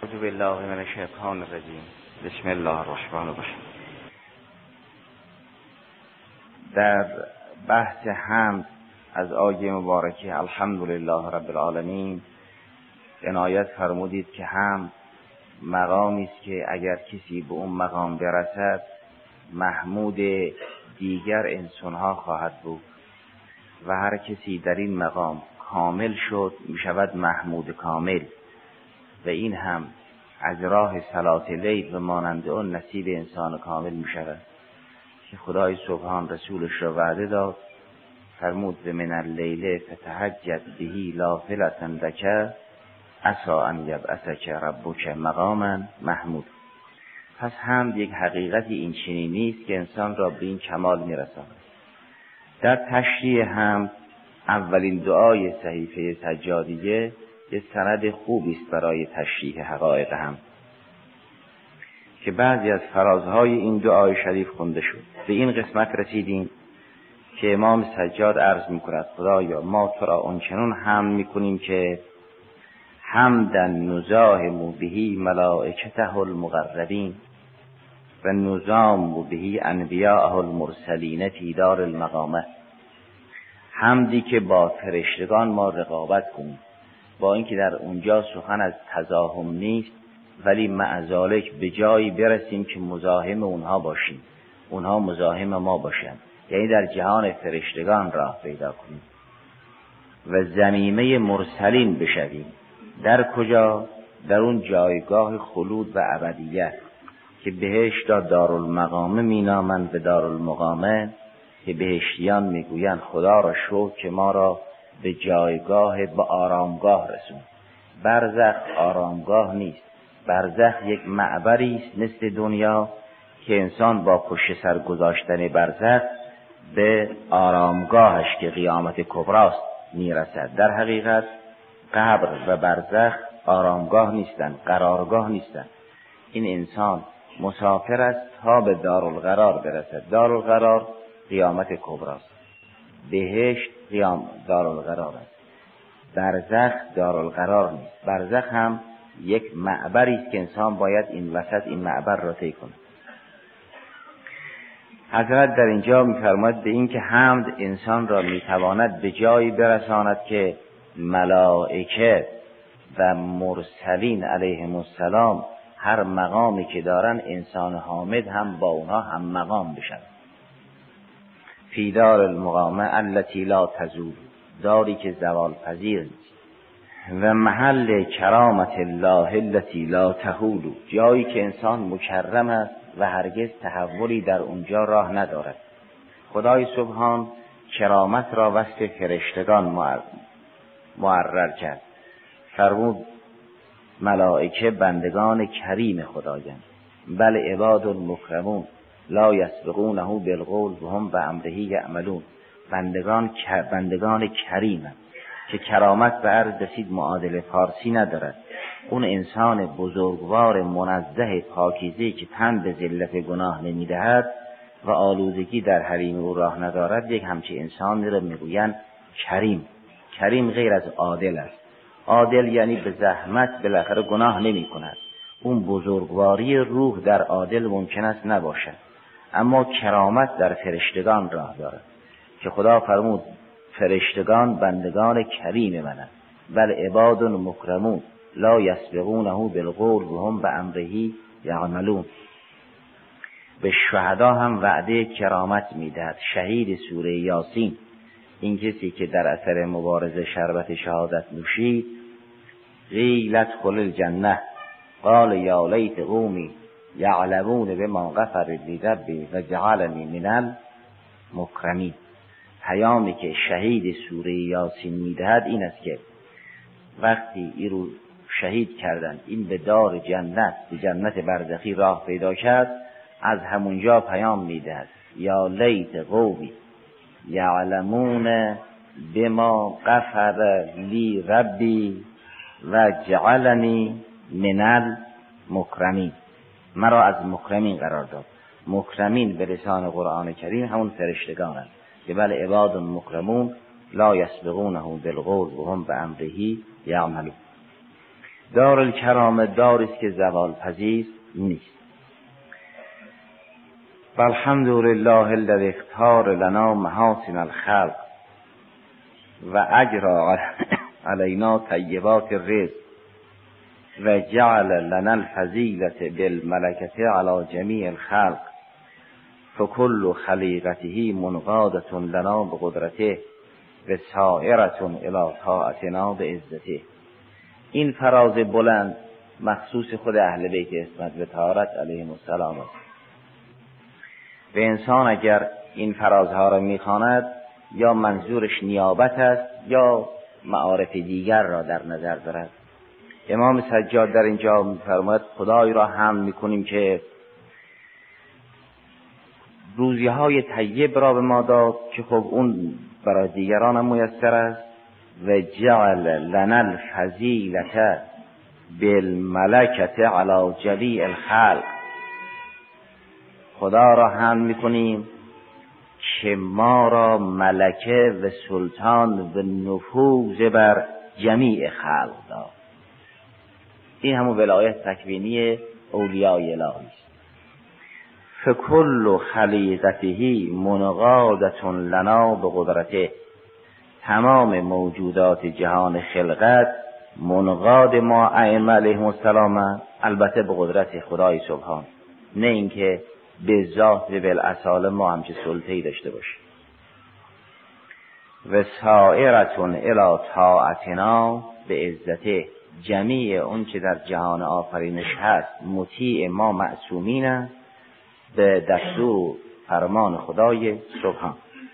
اعوذ بالله من الشیطان الرجیم. بسم الله الرحمن الرحیم. در بحث حمد از آیه مبارکه الحمدلله رب العالمین عنایت فرمودید که حمد مقامی است که اگر کسی به اون مقام برسد محمود دیگر انسانها خواهد بود و هر کسی در این مقام کامل شد می شود محمود کامل و این هم از راه صلاة لیل و مانند آن نصیب انسان کامل می شود که خدای سبحان رسولش را وعده داد، فرمود و من اللیل فتهجد بهی نافلة لک عسی ان یبعثک ربک مقاما محمود. پس حمد یک حقیقتی این چنینی است که انسان را به این کمال می رساند. در تشریح حمد اولین دعای صحیفه سجادیه یک سند خوبی است برای تشریح حقایق حمد که بعضی از فرازهای این دعای شریف خونده شد. به این قسمت رسیدیم که امام سجاد عرض می‌کند خدایا ما تو را آنچنان حمد می‌کنیم که حمدا نزاهم بهی ملائکته المقربین و نظام بهی انبیاء المرسلین فی دار المقامه. حمدی که با فرشتگان ما رقابت کنیم، با اینکه در اونجا سخن از تزاحم نیست ولی مع ذالک به جایی برسیم که مزاحم اونها باشیم، اونها مزاحم ما باشند، یعنی در جهان فرشتگان راه پیدا کنیم و ضمیمه مرسلین بشویم. در کجا؟ در اون جایگاه خلود و ابدیت که بهشت را دارالمقامه مینامند و دارالمقامه، که بهشتیان میگویند خدا را شکر که ما را به جایگاه به آرامگاه رسون. برزخ آرامگاه نیست، برزخ یک معبری است مثل دنیا که انسان با پشت سر گذاشتن برزخ به آرامگاهش که قیامت کبراست میرسد. در حقیقت قبر و برزخ آرامگاه نیستند، قرارگاه نیستند. این انسان مسافر است تا به دارالقرار برسد. دارالقرار قیامت کبراست، بهشت دارالقرار است، برزخ دارالقرار نیست. برزخ هم یک معبری است که انسان باید این وسط این معبر را طی کند. حضرت در اینجا می‌فرماید به این که حمد انسان را میتواند به جایی برساند که ملائکه و مرسلین علیهم السلام هر مقامی که دارن انسان حامد هم با اونها هم مقام بشن. فی دار المقامه التي لا تزول، داری که زوال پذیر نیست، و محل کرامت الله التي لا تهول، جایی که انسان مکرم است و هرگز تحولی در اونجا راه ندارد. خدای سبحان کرامت را وصف فرشتگان معرر کرد، فرمود ملائکه بندگان کریم خدایند، بل عباد مکرمون لا یسبقونه بالقول و هم بامره یعملون. بندگان کریمند که کرامت به عرض رسید معادل فارسی ندارد. اون انسان بزرگوار منزه پاکیزه که تن به ذلت گناه نمیدهد و آلودگی در حریم او راه ندارد، یک همچین انسانی را میگویند کریم. کریم غیر از عادل است. عادل یعنی به زحمت بالاخره گناه نمی کند. اون بزرگواری روح در عادل ممکن است نباشد، اما کرامت در فرشتگان راه دارد که خدا فرمود فرشتگان بندگان کریم منند، بل عباد مکرمون لا یسبقونه بالقول و هم بامره یعملون. به شهدا هم وعده کرامت میدهد. شهید سوره یاسین، این کسی که در اثر مبارزه شربت شهادت نوشید، قیل ادخل الجنه قال یا لیت قومی یعلمون بما غفر لی ربی و جعلنی من المکرمین. پیامی که شهید سوره یاسین میدهد این است که وقتی این رو شهید کردند، این به دار جنت، به جنت برزخی راه پیدا کرد، از همونجا پیام میدهد یا لیت قومی یعلمون بما غفر لی ربی و جعلنی من المکرمین. مرا از مکرمین قرار داد. مکرمین به لسان قرآن کریم همون فرشتگانند که بل عباد مکرمون لا یسبقونه بالقول و هم بامره یعملون. دارالکرامه داری است که زوال پذیر نیست. والحمد لله الذی اختار لنا محاسن الخلق و اجرا علینا طیبات الرزق و جعل لنا الفضیلة بالملکة علی جمیع الخلق فکل خلیقته منقادة لنا بقدرته و سائرة الی طاعتنا بعزته. این فراز بلند مخصوص خود اهل بیت عصمت و طهارت علیهم السلام است. و انسان اگر این فرازها را میخواند یا منظورش نیابت است یا معارف دیگر را در نظر دارد. امام سجاد در اینجا می‌فرماید خدای را حمد میکنیم که روزی‌های طیب را به ما داد که خب اون برای دیگران هم میسر است. و جعل لنا الفضیلة بالملکة علی جمیع الخلق. خدا را حمد میکنیم که ما را ملکه و سلطان و نفوذ بر جمیع خلق داد. این همون ولایت تکوینی اولیاء الهی است. فکل خلیقته منقادة لنا بقدرته. تمام موجودات جهان خلقت منقاد ما ائمه علیهم السلام، البته به قدرت خدای سبحان، نه اینکه به ذات و بالاصاله ما همچه سلطه‌ای داشته باشیم. و سائرتون الی طاعتنا به عزته. جمیع اون که در جهان آفرینش هست مطیع ما معصومین است به دستور فرمان خدای سبحان.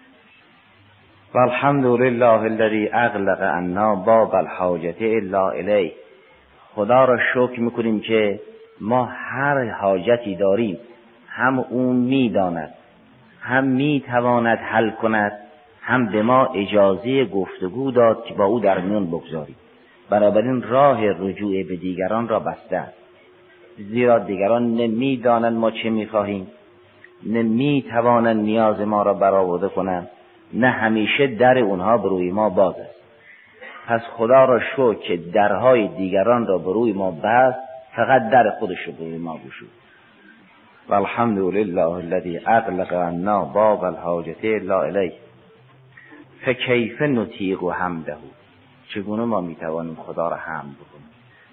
والحمد لله الذی اغلق عنا باب الحاجة الا الیه. خدا را شکر میکنیم که ما هر حاجتی داریم هم اون میداند، هم میتواند حل کند، هم به ما اجازه گفتگو داد که با او در میان بگذاریم. بنابراین راه رجوع به دیگران را بسته است، زیرا دیگران نمیدانند ما چه میخواهیم، نمیتوانند نیاز ما را برآورده کنند، نه همیشه در اونها به روی ما باز است. پس خدا را شکر که درهای دیگران را به روی ما بست، فقط در خودش رو به روی ما گشود. والحمد لله الذی اغلق عنا باب الحاجة الا الیه. فکیف نطیق حمده. چگونه ما میتوانیم خدا را حمد بکنیم؟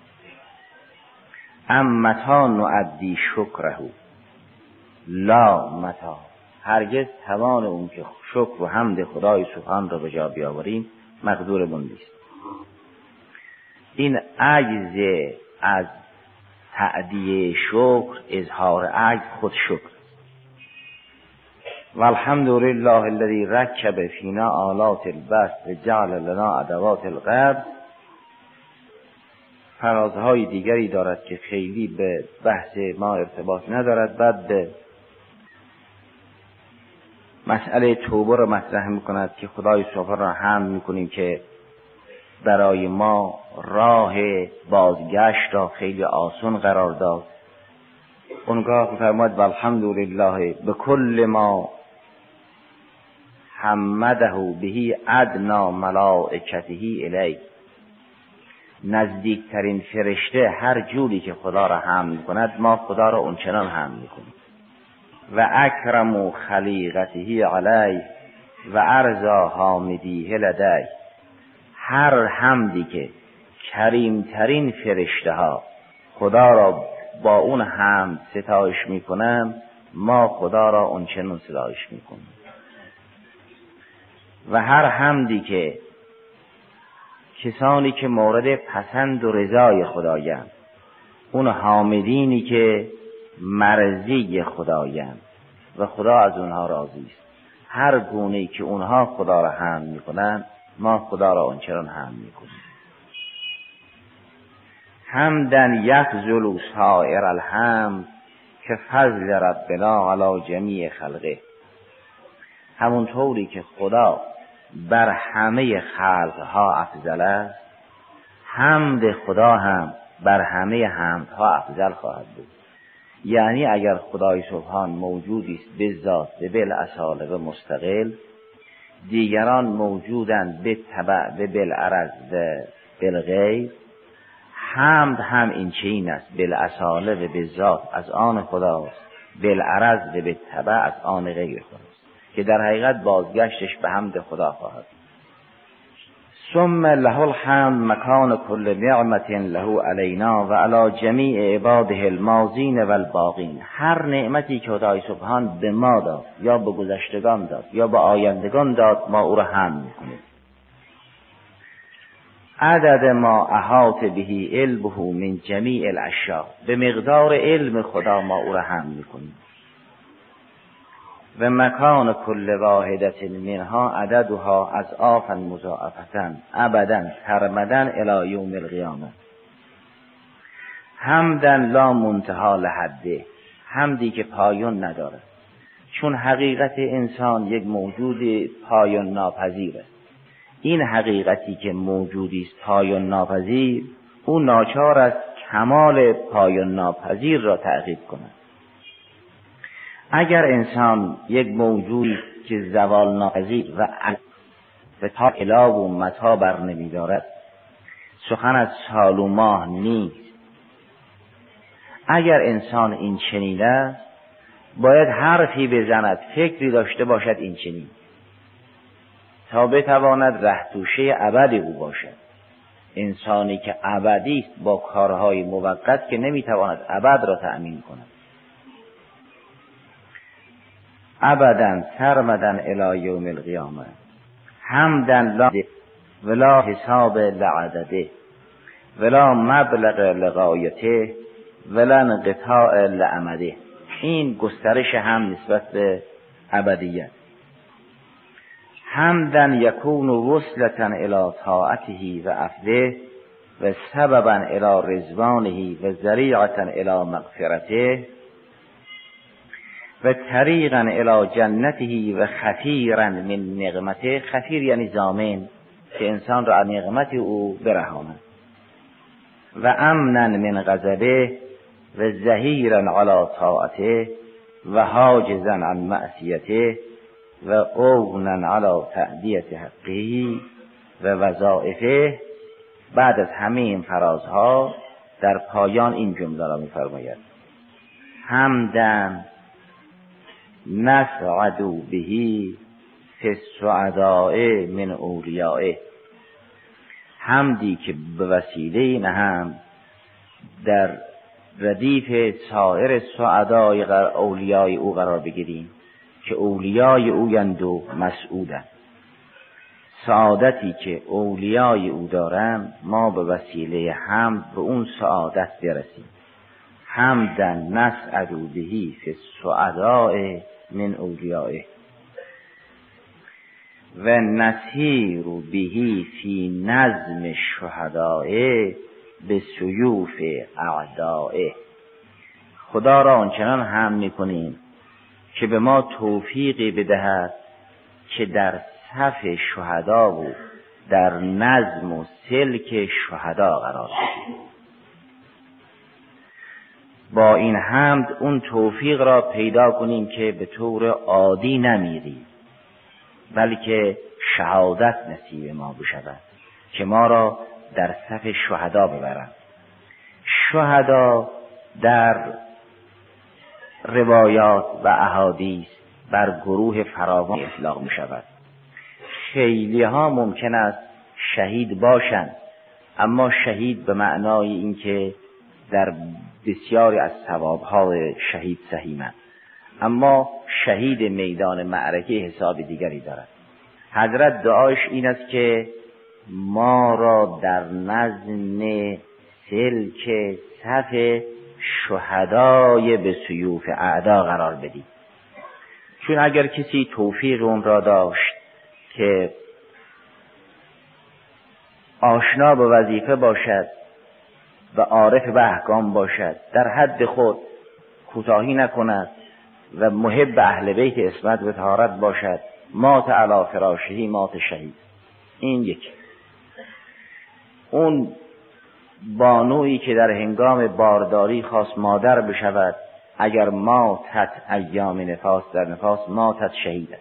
متى نؤدی شکره لا متى. هرگز توان اون که شکر و حمد خدای سبحان را به جا بیاوریم مقدورمون نیست. این عجز از تأدیه شکر، اظهار عجز خود شکر. والحمد لله الذی رکب فینا آلات البسط و جعل لنا ادوات القبض. فرازهای دیگری دارد که خیلی به بحث ما ارتباط ندارد. بعد به مسئله توبه را مطرح میکند که خدای سبحان را حمد میکنیم که برای ما راه بازگشت را خیلی آسان قرار داد. اونگاه فرمود والحمد لله بكل ما حمده به ادنا ملائکته الی. نزدیکترین فرشته هر جوری که خدا را حمد کند ما خدا را اونچنان حمد میکنیم. و اکرم خلیقته علی و ارضا حامدیه لدی. هر حمدی که کریمترین فرشته ها خدا را با اون حمد ستایش میکنن ما خدا را اونچنان ستایش میکنیم. و هر حمدی که کسانی که مورد پسند و رضای خدایند، اون حامدینی که مرضی خدایند و خدا از اونها راضی است، هر گونه‌ای که اونها خدا را حمد میکنن ما خدا را اونچنان حمد میکنیم. حمدن یفضل سائر الحمد که فضل ربنا علی جمیع خلقه. همونطوری که خدا بر همه خلقها افضل است، حمد خدا هم بر همه حمدها افضل خواهد بود. یعنی اگر خدای سبحان موجودی است به ذات و بالاصاله و مستقل، دیگران موجودند به تبع و بالعرض و بالغیر، حمد هم این چین است، بالاصاله و بالذات از آن خداست، بالعرض و بالتبع از آن غیر خداست، که در حقیقت بازگشتش به حمد خدا خواهد. ثم له الحمد مکان کل نعمت له علینا و علی جمیع عباده الماضین و الباقین. هر نعمتی که خدای سبحان به ما داد، یا به گذشتگان داد یا به آیندگان داد، ما او را حمد میکنیم. عدد ما احاط بهی علمه من جمیع الاشیاء، به مقدار علم خدا ما او را حمد میکنیم. و مکان کل واحدت منها عددها اضعافا مضاعفة ابدا سرمدا الی یوم القیامه. حمدا لا منتهی لحده، حمدی که پایان نداره، چون حقیقت انسان یک موجود پایان ناپذیره. این حقیقتی که موجودی است پایان ناپذیر، او ناچار است کمال پایان ناپذیر را تعقیب کند. اگر انسان یک موجودی که زوال ناپذیر و تا اله و متا بر نمی دارد، سخن از سال و ماه نیست. اگر انسان این چنین است، باید حرفی بزند، فکری داشته باشد این چنین، تا بتواند رهتوشه ابد او باشد. انسانی که ابدی است با کارهای موقت که نمیتواند ابد را تأمین کند. ابدا سرمدا الی یوم القیامه حمدا لا ولا حساب لعدده ولا مبلغ لغایته ولا انقطاع لامده. این گسترش هم نسبت به ابدیت. حمدا یکون وصلة الی طاعته و عفوه و سببا الی رضوانه و ذریعة الی مغفرته و طریقا الی جنته و خفیرا من نقمته. خفیر یعنی ضامن، که انسان را از نقمت او برهاند. و امنا من غضبه و ظهیرا علی طاعته و حاجزا عن معصیته و اونا علی تأدیت حقه و وظائفه. بعد از همه این فرازها در پایان این جمله را می‌فرماید: حمدن نسعد بهی فی السعداء من اولیائه. حمدی که به وسیله این هم در ردیف سایر سعدای اولیای او قرار بگیریم که اولیای او یند و مسعودن. سعادتی که اولیای او دارن، ما به وسیله حمد به اون سعادت برسیم. حمدن نسعد بهی فی السعداء من اولیائه و نسیر بهی فی نظم الشهداء به سیوف اعدائه. خدا را آنچنان حمد میکنیم که به ما توفیقی بدهد که در صف شهدا و در نظم و سلک شهدا قرار بگیریم. با این حمد اون توفیق را پیدا کنیم که به طور عادی نمیریم، بلکه شهادت نصیب ما بشود که ما را در صف شهدا ببرند. شهدا در روایات و احادیث بر گروه فراوان اطلاق می شود. خیلی ها ممکن است شهید باشند، اما شهید به معنای اینکه در بسیاری از ثوابهای شهید سهیمند، اما شهید میدان معرکه حساب دیگری دارد. حضرت دعایش این است که ما را در نظم سلک صف شهدای به سیوف اعدا قرار بدید. چون اگر کسی توفیق اون را داشت که آشنا به وظیفه باشد و عارف به احکام باشد، در حد خود کوتاهی نکند و محب اهل بیت عصمت و طهارت باشد، مات علی فراشهی مات شهید. این یک. اون بانویی که در هنگام بارداری خواست مادر بشود، اگر ماتت ایام نفاس در نفاس ماتت شهیده.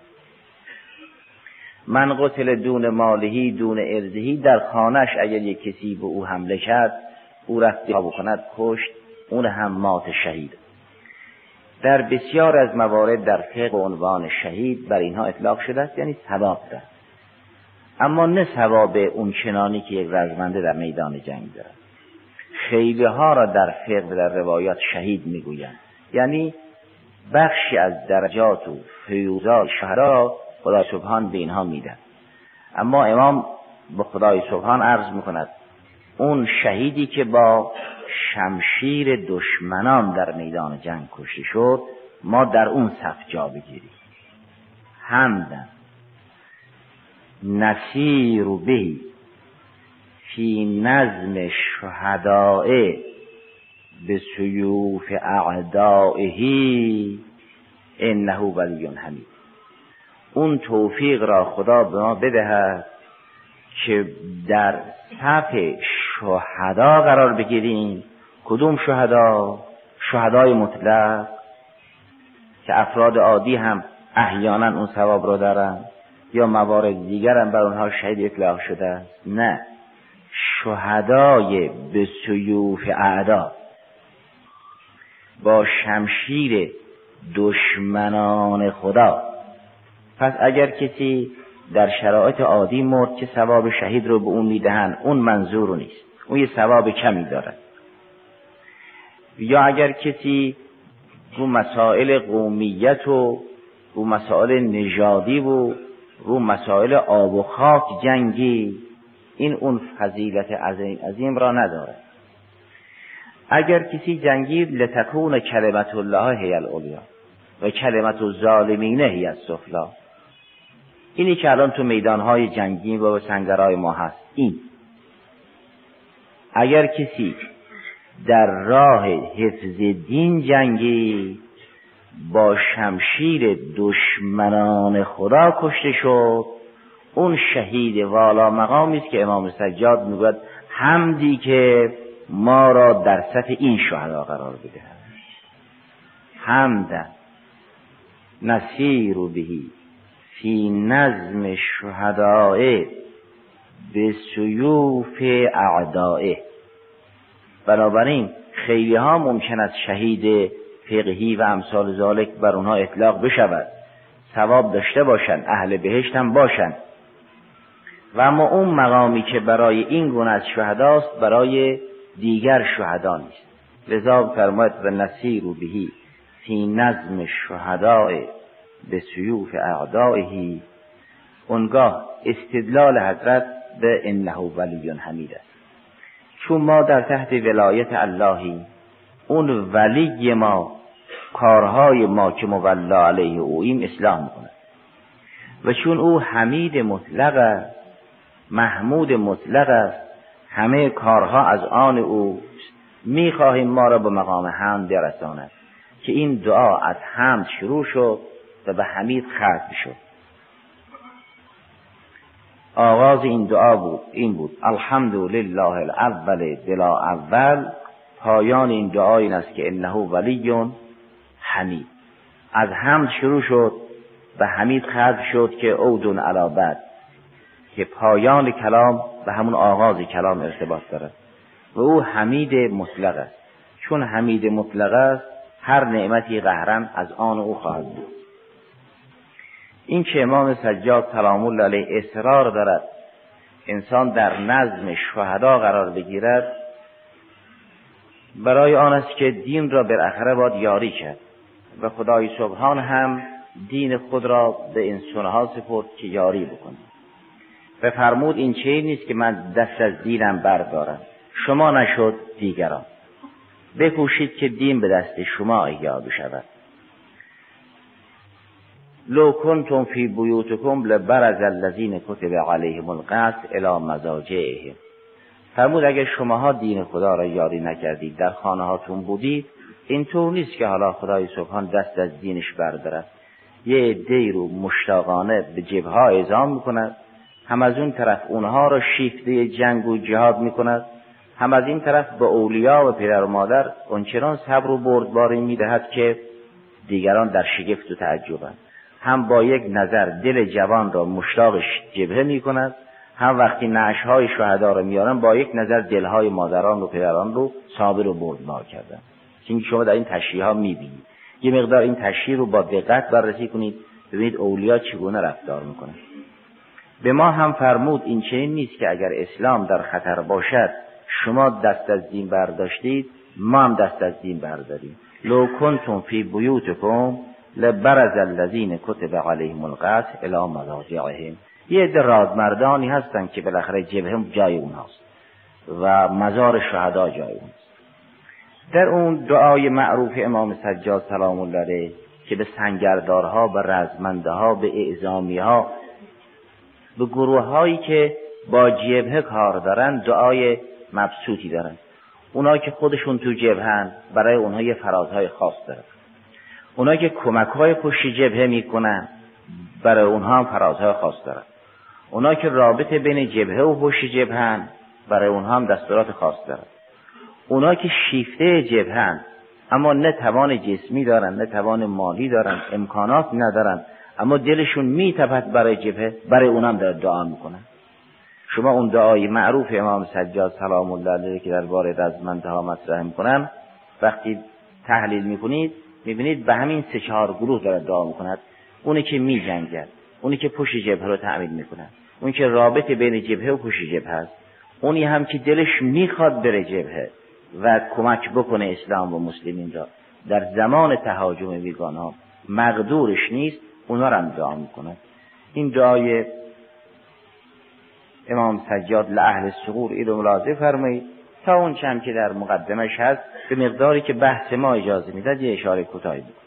من قتل دون مالهی دون ارضهی، در خانهش اگر یک کسی به او حمله کرد او رفت بکند کشت، اون هم مات شهید. در بسیار از موارد در فقه عنوان شهید بر اینها اطلاق شده است، یعنی ثواب دارد، اما نه ثواب اون چنانی که یک رزمنده در میدان جنگ دارد. خیلی ها را در فقه و در روایات شهید میگویند، یعنی بخشی از درجات و فیوضات شهدا خدای سبحان به اینها میدن. اما امام به خدای سبحان عرض میکند اون شهیدی که با شمشیر دشمنان در میدان جنگ کشته شد، ما در اون صف جا بگیریم. حمدن نسیر به فی نظم شهداء به سیوف اعدائه انه ولی حمید. اون توفیق را خدا به ما بدهد که در صف شهدا قرار بگیریم. کدوم شهدا؟ شهدای مطلق که افراد عادی هم احیانا اون ثواب را دارن، یا موارد دیگر هم بر اونها شهید اطلاق شده است. نه، شهدای به سیوف اعدا، با شمشیر دشمنان خدا. پس اگر کسی در شرایط عادی مرد که ثواب شهید رو به اون میدهن، اون منظور نیست، اون یه ثواب کمی دارد. یا اگر کسی رو مسائل قومیت و رو مسائل نژادی و رو مسائل آب و خاک جنگی، این اون فضیلت عظیم را ندارد. اگر کسی جنگید لتکون کلمت الله هی العلیا و کلمت الظالمین هی السفلی، اینی که الان تو میدانهای جنگی و سنگرهای ما هست. این اگر کسی در راه حفظ دین جنگی با شمشیر دشمنان خدا کشته شد، اون شهید والا مقامی است که امام سجاد میگوید حمدی که ما را در صف این شهدا قرار بده. حمد نسیر بهی فی نظم شهداء به سیوف اعدائه. بنابراین خیلی ها ممکن است شهید فقهی و امثال ذالک بر اونها اطلاق بشود، ثواب داشته باشند، اهل بهشت هم باشند، و اما اون مقامی که برای این گونه از شهداست برای دیگر شهدا نیست. لذا فرماید و نسیر بهی فی نظم شهداء به سیوف اعدائه. اونگاه استدلال حضرت به انه ولی حمید است، چون ما در تحت ولایت اللهی، اون ولی ما کارهای ما که مولا علیه اویم اصلاح میکنه، و چون او حمید مطلق است، محمود مطلق است، همه کارها از آن او، میخواهیم ما را به مقام حمد برساند که این دعا از حمد شروع شد و به حمید ختم شد. آغاز این دعا این بود الحمدلله الاول بلا اول. پایان این دعا این است که انه ولی حمید. از حمد شروع شد و حمید ختم شد که عود علی بعد، که پایان کلام به همون آغاز کلام ارتباط دارد و او حمید مطلق است. چون حمید مطلق است هر نعمتی قهرن از آن او خواهد بود. این که امام سجاد سلام الله علیه اصرار دارد انسان در نظم شهدا قرار بگیرد، برای آن است که دین را بالاخره باید یاری کرد و خدای سبحان هم دین خود را به انسانها سپرد که یاری بکنه و فرمود این چیزی نیست که من دست از دینم بردارم، شما نشد دیگران، بکوشید که دین به دست شما احیا بشود. لو کنتم فی بیوتکم لبرز الذین کتب علیهم القتل الی مضاجعهم. فرمود اگر شماها دین خدا را یاری نکردید، در خانه هاتون بودید، اینطور نیست که حالا خدای سبحان دست از دینش بردارد. یه عده‌ای رو مشتاقانه به جبهه اعزام میکند، هم از اون طرف اونها را شیفته جنگ و جهاد میکند، هم از این طرف به اولیا و پدر و مادر اونچنان صبر و بردباری میدهد که دیگران در شگفت و تعجبند. هم با یک نظر دل جوان را مشتاق جبهه میکند، هم وقتی نعشهای شهدا رو میارن با یک نظر دلهای مادران و پدران رو صابر و بردبار کردن. چون شما در این تشریح ها میبینید. یه مقدار این تشریح رو با دقت بررسی کنید، ببینید اولیا چگونه رفتار میکنن. به ما هم فرمود این چنین نیست که اگر اسلام در خطر باشد شما دست از دین برداشتید، ما هم دست از دین برداریم. لو کنتم فی بیوتکم لبرز الذین کتب علیهم القتل الی مضاجعهم. یه عده رادمردانی هستن که بالاخره جبهه جای اونهاست و مزار شهدا جای اونهاست. در اون دعای معروف امام سجاد سلام الله علیه که به سنگردارها، به رزمندها، به اعزامیها، به گروه هایی که با جبهه کار دارن دعای مبسوطی دارن. اونا که خودشون تو جبهن برای اونها یه فرازهای خاص دارن. اونا که کمک‌های پشت جبهه میکنن برای اونها هم فرازهای خاص دارن. اونا که رابطه بین جبهه و پشت جبهن برای اونها هم دستورات خاص دارن. اونا که شیفته جبهن اما نه توان جسمی دارن نه توان مالی دارن، امکانات ندارن، اما دلشون میتپد برای جبهه، برای اونم داره دعا میکنن. شما اون دعای معروف امام سجاد سلام الله علیه که درباره رزمندها مطرح میکنن وقتی تحلیل میکنید میبینید به همین 3-4 گروه داره دعا میکند. اونی که میجنگد، اونی که پشت جبهه رو تأمین میکنه، اونی که رابطه بین جبهه و پشت جبهه است، اونی هم که دلش میخواد بره جبهه و کمک بکنه اسلام و مسلمین را در زمان تهاجم بیگانه مقدورش نیست، اونا رو هم دعا میکنه. این دعای امام سجاد لأهل الثغور این رو ملاحظه فرمایید. تا اون چند که در مقدمش هست به مقداری که بحث ما اجازه میداد یه اشاره کوتاهی بکنم.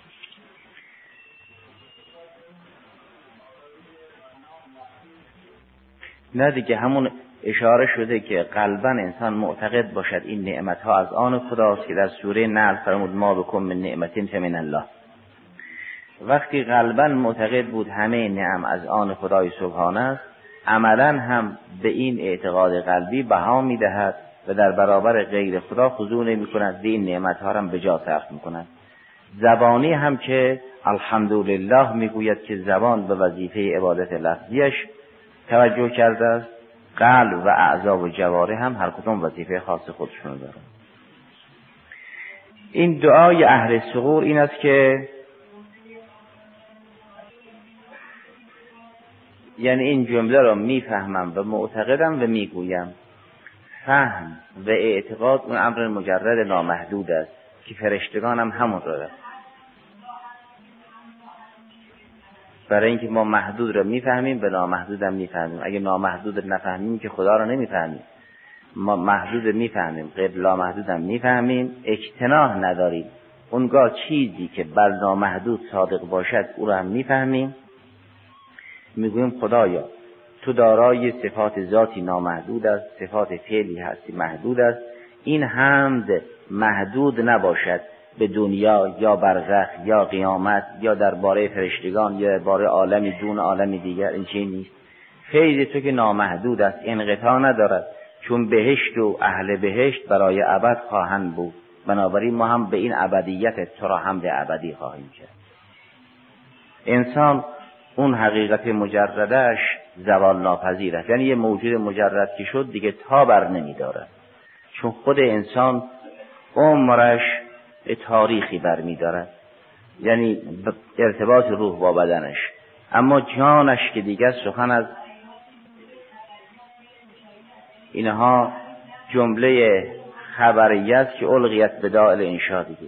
نه دیگه همون اشاره شده که قلباً انسان معتقد باشد این نعمتها از آن خداست که در سوره نحل فرمود ما بکم من نعمت فمن الله. وقتی قلباً معتقد بود همه نعم از آن خدای سبحانه است، عملاً هم به این اعتقاد قلبی بها میدهد و در برابر غیر خدا خضوع نمی‌کند، این نعمتها را به جا صرف می‌کند. زبانی هم که الحمدلله میگوید که زبان به وظیفه عبادت لفظیش توجه کرده است، قلب و اعضا و جوارح هم هر کدوم وظیفه خاص خودشون دارن. این دعای اهل ثغور این است که یعنی این جمله را میفهمم و معتقدم و میگویم. فهم و اعتقاد اون امر مجرد نامحدود است که فرشتگان هم همون را دارن. برای اینکه ما محدود را میفهمیم به نامحدود هم میفهمیم. اگه نامحدود نفهمیم که خدا را نمیفهمیم. ما محدود میفهمیم، غیر لامحدود هم میفهمیم، اجتناح نداریم. اونگاه چیزی که بر نامحدود صادق باشد او را هم میفهمیم. میگویم خدایا تو دارای صفات ذاتی نامحدود است، صفات فعلی هستی محدود است. این حمد محدود نباشد به دنیا یا برزخ یا قیامت یا درباره فرشتگان یا درباره عالمی دون عالمی دیگر. این چیز نیست. فیض تو که نامحدود است، انقطاع ندارد، چون بهشت و اهل بهشت برای ابد خواهند بود. بنابراین ما هم به این ابدیت تو را حمد ابدی خواهیم کرد. انسان اون حقیقت مجردش زوال ناپذیر است. یعنی یه موجود مجرد که شد دیگه تا بر نمی دارد، چون خود انسان عمرش تاریخی بر می دارد، یعنی ارتباط روح با بدنش. اما جانش که دیگه سخن از اینها جمله خبریه است که الغیت بداء الانشاء دیگه.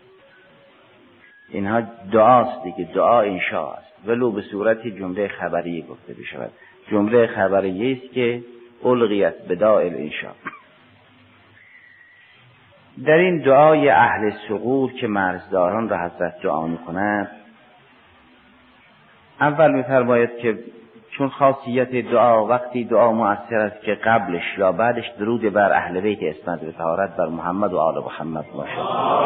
اینها دعاست دیگه، دعا انشاء است، ولو به صورت جمله خبریه گفته بشود. جمله خبریه است که الغیت بداء الانشاء. در این دعای اهل ثغور که مرزداران را حضرت دعا می‌کند، اول می‌فرماید که چون خاصیت دعا وقتی دعا مؤثر است که قبلش یا بعدش درود بر اهل بیت اسمت و طهارت بر محمد و آل محمد باشه.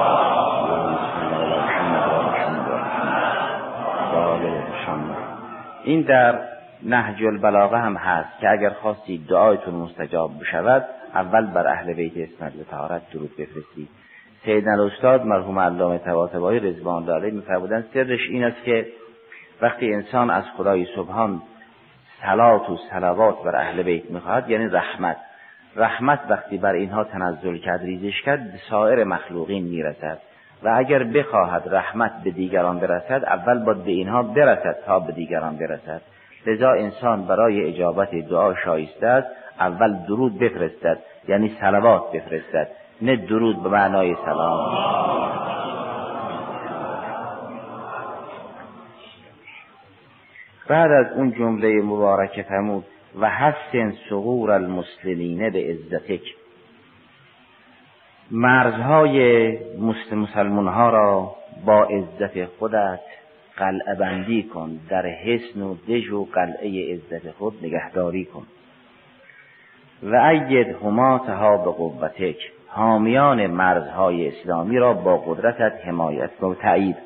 این در نهج البلاغه هم هست که اگر خواستی دعایتون مستجاب بشود اول بر اهل بیت اسمت و طهارت درود بفرستید. سیدنا الاستاد مرحوم علامه طباطبایی رضوان الله علیه می‌فرمودند سرش این است که وقتی انسان از خدای سبحان صلات و صلوات بر اهل بیت میخواهد یعنی رحمت. رحمت وقتی بر اینها تنزل کرد، ریزش کرد، به سایر مخلوقین میرسد و اگر بخواهد رحمت به دیگران برسد، اول باید به اینها برسد تا به دیگران برسد. لذا انسان برای اجابت دعا شایسته است اول درود بفرستد، یعنی صلوات بفرستد، نه درود به معنای سلام. بعد از اون جمله مبارکه فرمود و حسن صغور المسلمین به عزتک، مرزهای مسلمان ها را با عزت خودت قلعه بندی کن، در حصن و دژ و قلعه عزت خود نگهداری کن. و اید حماتها به قوتک، حامیان مرزهای اسلامی را با قدرتت حمایت و تأیید.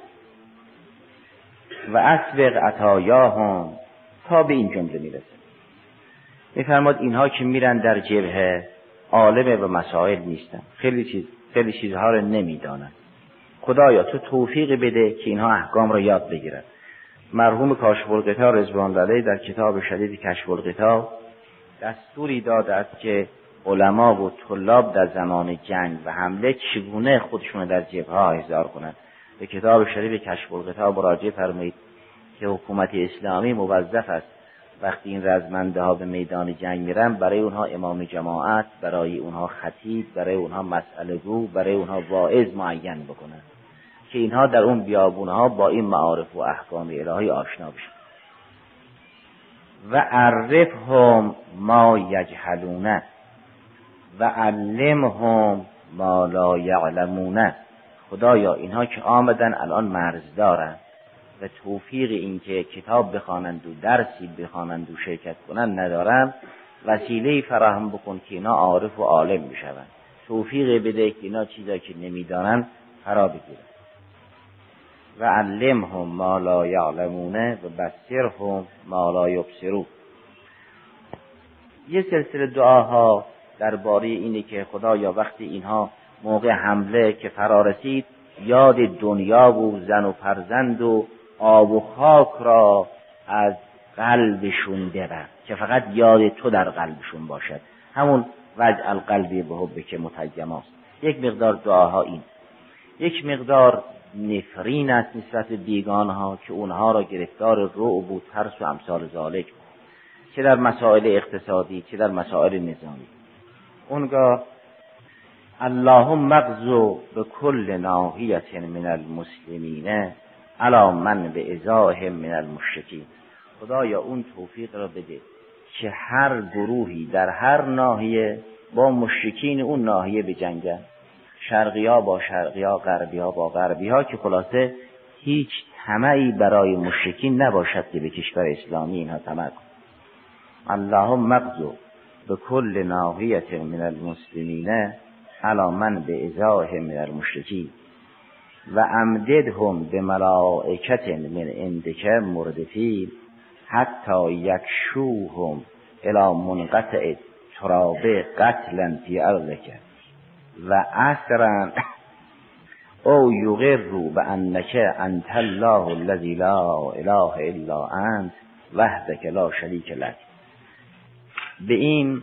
و اسبق عطایاهم، تا به این جمله میرسه. میفرماد اینها که میرن در جبهه عالم به مسائل نیستن، خیلی چیزها رو نمیدانن. خدایا تو توفیق بده که اینها احکام رو یاد بگیرن. مرحوم کاشف الغطا رضوان الله علیه در کتاب شدید کشف الغطا دستوری داده است که علما و طلاب در زمان جنگ و حمله چگونه خودشون در جبهه احضار کنند. به کتاب شریف کشف الغطا مراجعه فرمایید که حکومت اسلامی موظف است وقتی این رزمنده ها به میدان جنگ میرن برای اونها امام جماعت، برای اونها خطیب، برای اونها مسئله گو، برای اونها واعظ معین بکنن که اینها در اون بیابونها با این معارف و احکام الهی آشنا بشن. و عرفهم ما یجهلون و علمهم ما لا یعلمون. خدایا اینها که آمدن الان مرز دارن و توفیق این که کتاب بخوانند و درسی بخوانند و شرکت کنند ندارن، وسیله فراهم بکن که اینا عارف و عالم بشوند. توفیق بده که اینا چیزایی که نمیدانن فرا بگیرن. و علمهم ما لا یعلمون و بصرهم ما لا یبصرون. یه سلسله دعاها درباره اینه که خدایا وقتی اینها موقع حمله که فرا رسید یاد دنیا و زن و فرزند و آب و خاک را از قلبشون ببر، که فقط یاد تو در قلبشون باشد. همون وجع القلبی به حبک متیماست. یک مقدار دعاها این، یک مقدار نفرین است نسبت به بیگانها که اونها را گرفتار رعب و ترس و امثال ذالک، چه در مسائل اقتصادی چه در مسائل نظامی. اونگاه اللهم اغزو به کل ناحیة من المسلمین علی من به ازاهم من المشرکین. خدایا اون توفیق را بده که هر گروهی در هر ناحیه با مشرکین اون ناحیه بجنگن، شرقیا با شرقیا، غربیا با غربیا، که خلاصه هیچ طمعی برای مشرکین نباشد که به کشور اسلامی اینها طمع کنند. اللهم اغزو به کل ناحیة من المسلمین علی من به ازاهم من المشرکین و امددهم به ملائکت من عندک مردفین حتی یکشوهم الی منقطع تراب قتلا فی ارضک و اسرا او یقروا بانک انت الله الذی لا اله الا انت وحدک لا شریک لک. به این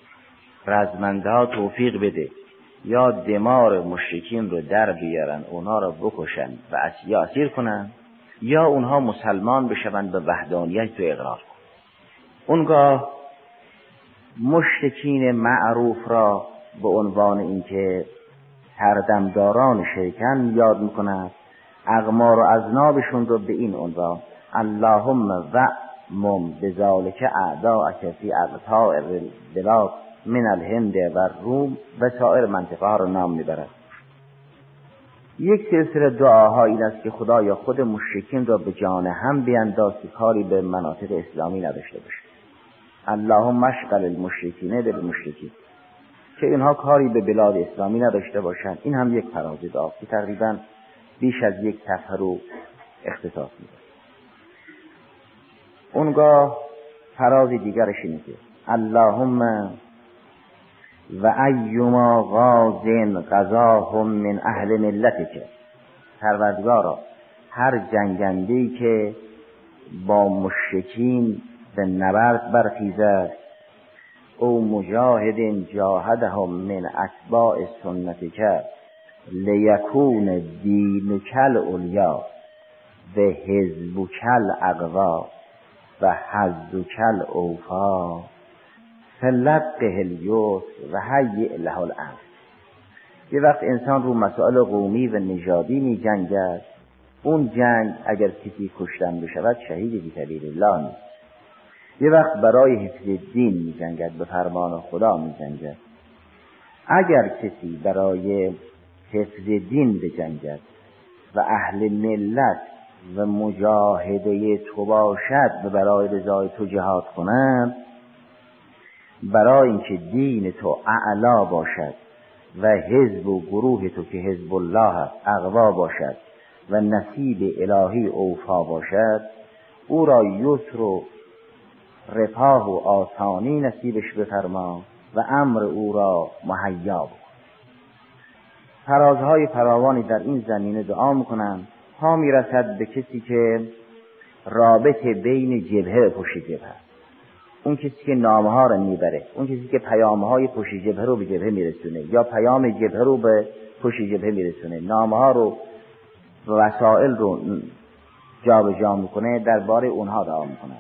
رزمنده ها توفیق بده یا دمار مشرکین رو در بیارن، اونها رو بکشن و اسیر کنن، یا اونها مسلمان بشون به وحدانیت تو اقرار کن. اونگاه مشرکین معروف را به عنوان اینکه سردمداران شرکن یاد میکنند، اقمار و اذنابشون رو به این عنوان اللهم وأمم بذالک اعداءک فی اقطاع البلاد من الهند و روم و سایر منطقه ها رو نام میبرد. یک سلسله دعاها این است که خدایا خود مشرکین را به جان هم بینداز که کاری به مناطق اسلامی نداشته باشه. اللهم اشغل المشرکین بالمشرکین، که اینها کاری به بلاد اسلامی نداشته باشند. این هم یک فراز دعا که تقریبا بیش از یک صفحه رو اختصاص میده. اونگاه فراز دیگرش اینه که اللهم و ایما غازن غزاهم من اهل ملتک، پروردگارا هر جنگنده‌ای که با مشرکین به نبرد برخیزد. او مجاهد جاهدهم من اتباع سنتک لیکون دینک العلیا و حزبک الاقوی و حظک الاوفی فلقه الیسر و هیئ له الامر. یه وقت انسان رو مسائل قومی و نژادی می جنگد، اون جنگ اگر کسی کشتن بشود شهید فی سبیل الله نیست. یه وقت برای حفظ دین می جنگد، به فرمان خدا می جنگد. اگر کسی برای حفظ دین بجنگد و اهل ملت و مجاهده تو باشد و برای رضای تو جهاد کنند، برای اینکه دین تو اعلا باشد و حزب و گروه تو که حزب الله اقوا باشد و نصیب الهی اوفا باشد، او را یسر و رفاه و آسانی نصیبش بفرما و امر او را مهیا بکن. فرازهای فراوانی در این زمینه دعا میکنن تا میرسد به کسی که رابطه بین جبهه و پشت جبهه، اون کسی که نامه ها رو میبره، اون کسی که پیام های پشت جبهه رو به جبهه میرسونه یا پیام جبهه رو به پشت جبهه میرسونه، نامه ها رو و وسائل رو جابجا میکنه، درباره اونها دعا میکنه.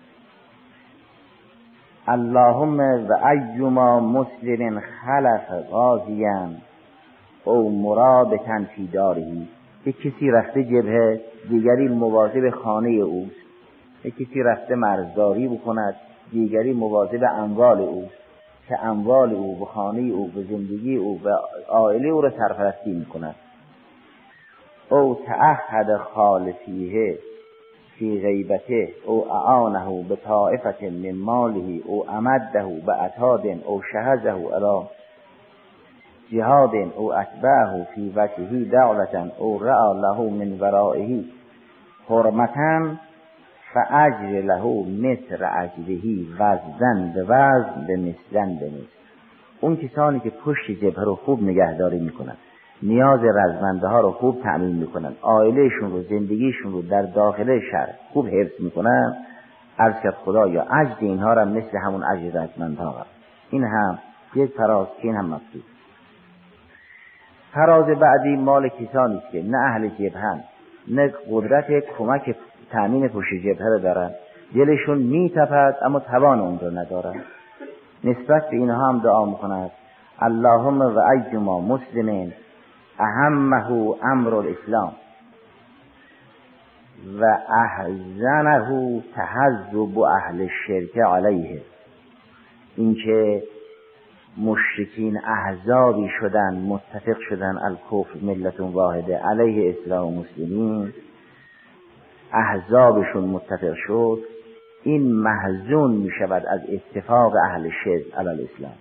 اللهم و ایما مسلم خلف غازیا او مرابطا فی دارهی. یک کسی رفته جبهه، دیگری مواظب خانه اوست. یک کسی رفته مرزداری بکند، دیگری مواظب اموال اوست که اموال او و خانه او و زندگی او و عائله او را سرپرستی میکند. او تعهد خالفیه فی غیبته او اعانه به طائفة من ماله او امده به عتاد او شهزه علی جهاد او اتبعه فی وجهه دعوة او رأى له من ورائه حرمة فاجر له مثل اجره وزن به وزن به مثلن به مثل. اون کسانی که پشت جبهه رو خوب نگهداری میکنن، نیاز رزمنده ها رو خوب تأمین میکنن، عائلهشون رو، زندگیشون رو در داخل شهر خوب حفظ میکنن، عرض کرد خدا یا اجر اینها را مثل همون اجر رزمنده ها. این هم یک فراز که این هم مطلوب. فراز بعدی مال کسانی است که نه اهل جبهه نه قدرت کمک تأمین پشت جبهه را دارن، دلشون میتپد اما توان اون را ندارن. نسبت به اینها هم دعا میکند اللهم و ایما مسلمین اهمه امر الاسلام و احزنه تحزب اهل الشرک علیه. اینکه مشرکین احزابی شدن، متفق شدن الکفر ملت واحده علیه اسلام و مسلمین، احزابشون متفق شد، این محزون می شود از اتفاق اهل شرک علی الاسلام.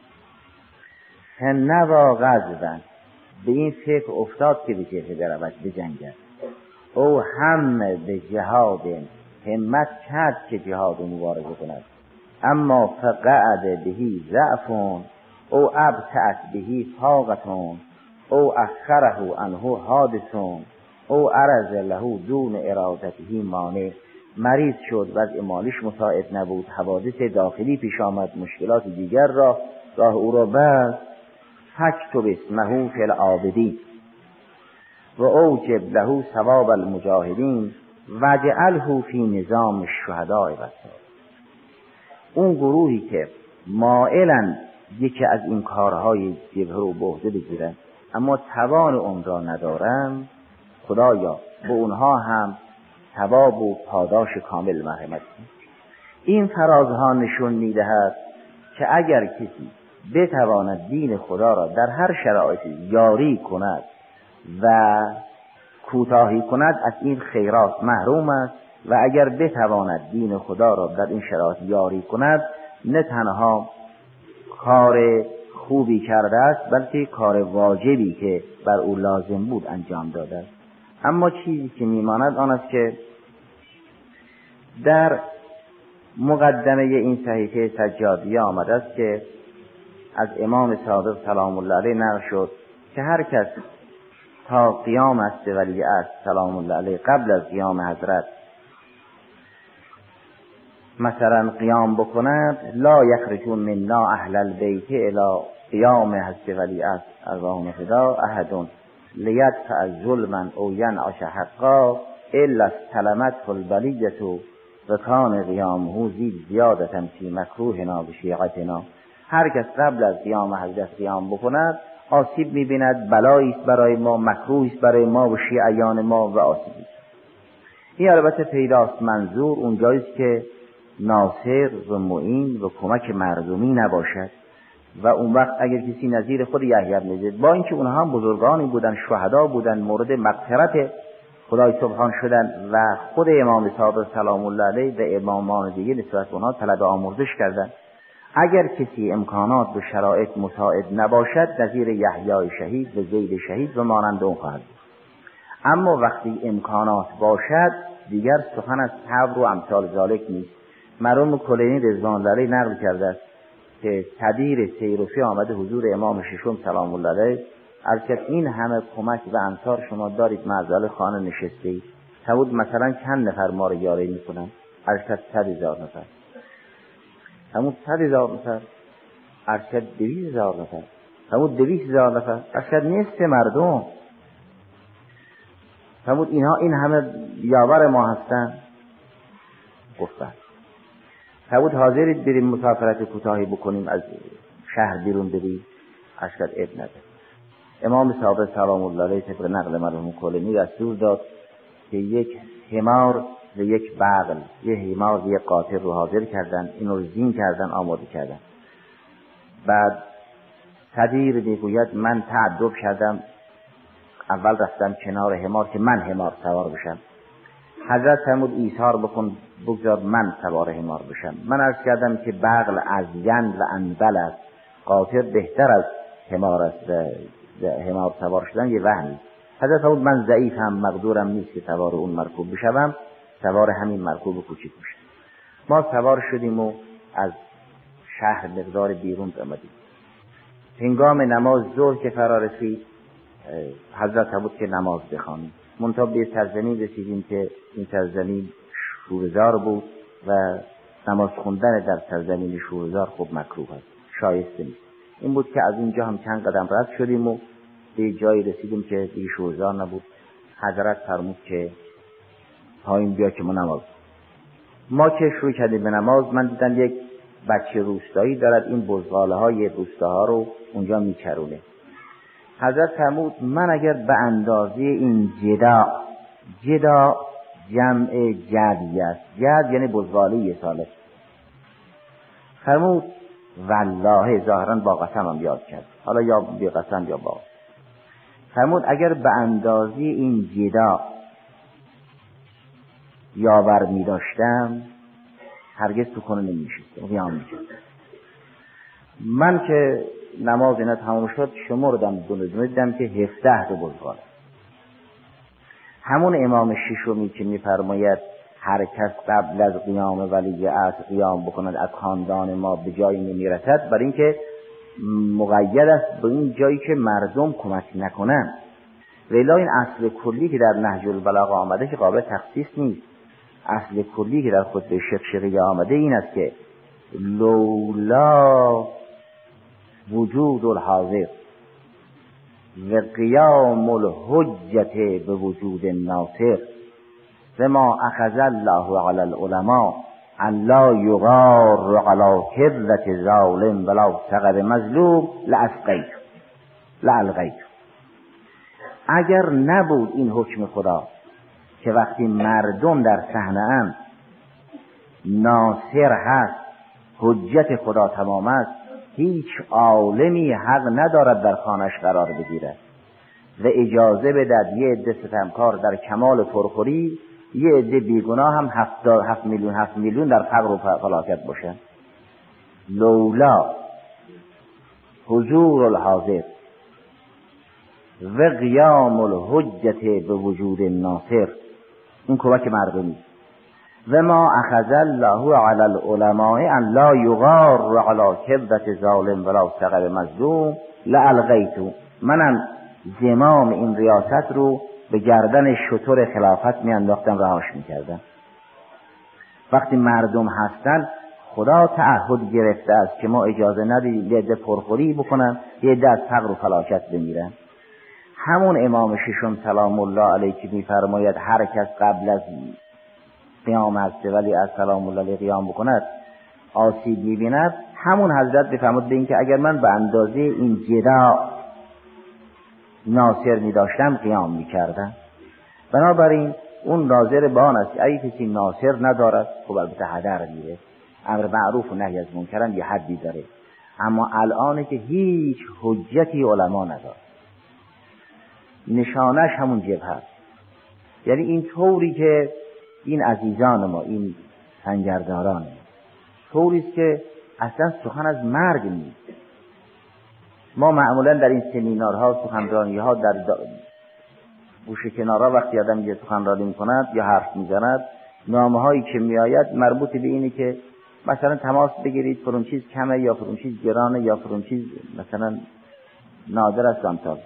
فنوا غزوان، به این فکر افتاد که به جبهه برود بجنگد، او هم به جهاد همت کرد که جهاد مبارزه کند، اما فقعد بهی ضعف او ابتعت بهی طاقتون او اخره عنه حادثون او عرض له دون ارادته مانع. مریض شد، وضع مالیش مساعد نبود، حوادث داخلی پیش آمد، مشکلات دیگر راه او را بست. فاکتب اسمه فی العابدین و اوجب له ثواب المجاهدین وجعله فی نظام الشهداء و اون گروهی که مائلن یکی از این کارهای جبهه رو به عهده بگیرن اما توان اون را ندارن، خدایا به اونها هم ثواب و پاداش کامل مرحمت کن. این فرازها نشون میدهد که اگر کسی بتواند دین خدا را در هر شرایطی یاری کند و کوتاهی کند، از این خیرات محروم است، و اگر بتواند دین خدا را در این شرایط یاری کند، نه تنها کار خوبی کرده است بلکه کار واجبی که بر او لازم بود انجام داده است. اما چیزی که میماند آن است که در مقدمه این صحیفه سجادیه آمده است که از امام صادق سلام الله علیه نقل شد که هر کس تا قیام است ولیعصر سلام الله علیه قبل از قیام حضرت مثلا قیام بکند لا یخرجون منا اهل البیت الی قیام حضرت ولی ارواحهم فدا احد لیدفع ظلما او ینعش حقا الا استلمته البلیة و کان قیامه زیادة فی مکروهنا و شیعتنا. هر کس قبل از قیام حضرت قیام بکند آسیب می‌بیند، بلایی است برای ما، مکروه است برای ما و شیعیان ما و آسیبی است. این البته پیداست منظور اونجایی است که ناصر و معین و کمک مردمی نباشد و اون وقت اگر کسی نظیر خود یحیی بن زید، با اینکه اونها هم بزرگانی بودن، شهدا بودن، مورد مغفرت خدای سبحان شدن و خود امام صادق سلام الله علیه و امامان دیگه نسبت اونها طلب آمرزش کردن، اگر کسی امکانات و شرایط مساعد نباشد نظیر یحیی شهید و زید شهید و مانند اون خواهد. اما وقتی امکانات باشد دیگر سخن از صبر و امثال ذالک نیست. مرحوم کلینی رضوان الله علیه نقل کرده است که تدیر سیروفی آمده حضور امام ششم سلام الله علیه، از که این همه کمک و انصار شما دارید، معزل خانه نشسته اید، فرمود مثلا چند نفر ما رو یاری میکنن؟ از که 100,000 نفر. فرمود 100,000 نفر. از که 200,000 نفر. فرمود 200,000 نفر. از که نصف مردم. فرمود اینها این همه یاور ما هستن؟ گفتن. فرمود حاضرید بریم مسافرت کوتاهی بکنیم، از شهر بیرون بریم؟ از که اب نده. امام صادق سلام الله علیه طبق نقل مرحوم کلینی دستور داد که یک حمار و یک بغل، یک حمار و یک قاطر رو حاضر کردن، این رو زین کردن، آماده کردن. بعد صدیر میگوید من تعجب کردم، اول رفتم کنار حمار که من حمار سوار بشم. حضرت فرمود ایثار بکن بگذار من سوار حمار بشم. من عرض کردم که بغل ازین و انبل است، قاطر بهتر از حمار است و حمار سوار شدن یه وهمی. حضرت فرمود من ضعیفم، مقدورم نیست که سوار اون مرکوب بشم، سوار همین مرکوب کوچیک بشم. ما سوار شدیم و از شهر مقدار بیرون آمدیم. هنگام نماز ظهر که فرا رسید حضرت فرمود که نماز بخوانیم. منتها به سرزمین رسیدیم که این سرزمین شورزار بود و نماز خوندن در سرزمین شورزار خوب مکروه است، شایسته نیست. این بود که از اینجا هم چند قدم رد شدیم و به جایی رسیدیم که دیگه شورزار نبود. حضرت فرمود که پایین بیا که ما نماز. ما که شروع کردیم به نماز، من دیدم یک بچه روستایی دارد این بزغاله های روستاها رو اونجا میچرونه. حضرت فرمود من اگر به اندازه این جدا جمع جدی است، جد یعنی بزغاله ساله، فرمود والله، ظاهرا با قسم هم یاد کرد، حالا یا بی قسم یا با، فرمود اگر به اندازه این جدا یاور می داشتم هرگز تو کنه نمی شد، قیام می شد. من که نماز اینا تمام شد شمردم دیدم که 17 بزغاله. همون امام ششمی که می فرماید هر کس قبل از قیام ولی عصر قیام بکند از خاندان ما به جایی نمیرسد، برای اینکه مقید است به این جایی که مردم کمک نکنن. ولی این اصل کلی که در نهج البلاغه آمده که قابل تخصیص نیست. اصل کلی که در خطبه شقشقیه آمده این است که لولا وجود الحاضر و قیام الحجت به وجود الناصر و ما اخذ الله علی العلماء ان لا یغار علی کبرة ظالم ولا ثغر مظلوم لألغیت. اگر نبود این حکم خدا که وقتی مردم در صحنه اند ناصر هست، حجت خدا تمام است، هیچ عالمی حق ندارد در خانش قرار بگیرد و اجازه بدهد یه عده ستمکار در کمال پرخوری، یه عده بیگناه هم 7 میلیون در فقر و فلاکت باشن. لولا حضور الحاضر و قیام الحجت به وجود الناصر، این کمک مردمی. و ما اخذ الله علی العلماء ان لا یغار علی کبرة ظالم ولا ثغر مظلوم لألغیت. منم زمام این ریاست رو به گردن شتر خلافت می انداختم، رهاش می کردم. وقتی مردم هستن خدا تعهد گرفته است که ما اجازه ندید یه عده پرخوری بکنن، یه عده از فقر و فلاکت بمیرن. همون امام ششم سلام الله علیه که میفرماید هر کس قبل از قیام هسته ولی از سلام الله علیه قیام بکند آسیب میبیند، همون حضرت بفرمود به این که اگر من به اندازه این جدا ناصر میداشتم قیام میکردم. بنابراین اون ناظر به آن است که اگه کسی ناصر ندارد خب البته هدر میره، امر معروف و نهی از منکر یه حدی داره، اما الانه که هیچ حجتی علما نداره، نشانش همون جبهه است. یعنی این طوری که این عزیزان ما، این سنگرداران ما، طوری است که اصلا سخن از مرگ نیست. ما معمولا در این سمینارها، سخنرانیها، در گوشه کنارها وقتی آدم یه سخنرانی میکند یا حرف میزند، نامه‌هایی که میآید مربوط به اینه که مثلا تماس بگیرید فرون چیز کمه یا فرون چیز گرانه یا فرون چیز مثلا نادر است امتاز.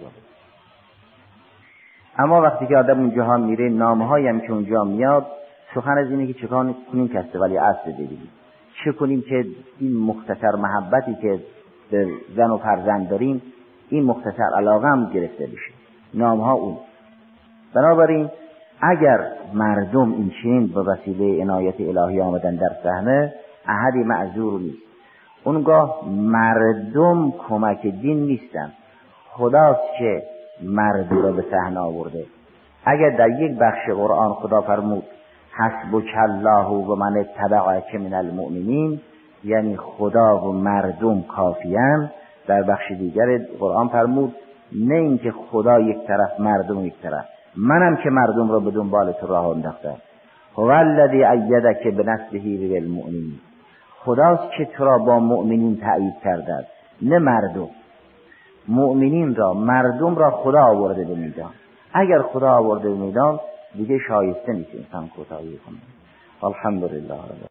اما وقتی که آدم اونجاها میره، نامه‌هایی هم که اونجا میاد سخن از اینه که چه کنیم که است ولی اصل ببینیم، چه کنیم که این مختصر محبتی که به زن و فرزند داریم این مختصر علاقه هم گرفته بشه. نامها اون. بنابراین اگر مردم این چنین به وسیله عنایت الهی آمدن در صحنه، احدی معذور نیست. اونگاه مردم کمک دین نیستن، خداست که مردم را به صحنه آورده. اگر در یک بخش قرآن خدا فرمود حسبک الله و من اتبعک من المؤمنین، یعنی خدا و مردم کافیان، در بخش دیگر قرآن فرمود نه اینکه خدا یک طرف مردم یک طرف، منم که مردم را به دنبال تو راه انداختم. هو الذی ایدک بنصره بالمؤمنین، خداست که تو را با مؤمنین تأیید کرده است، نه مردم. مؤمنین را، مردم را خدا آورده به میدان. اگر خدا آورده به میدان دیگه شایسته نیست انسان کوتاهی کنه. الحمدلله.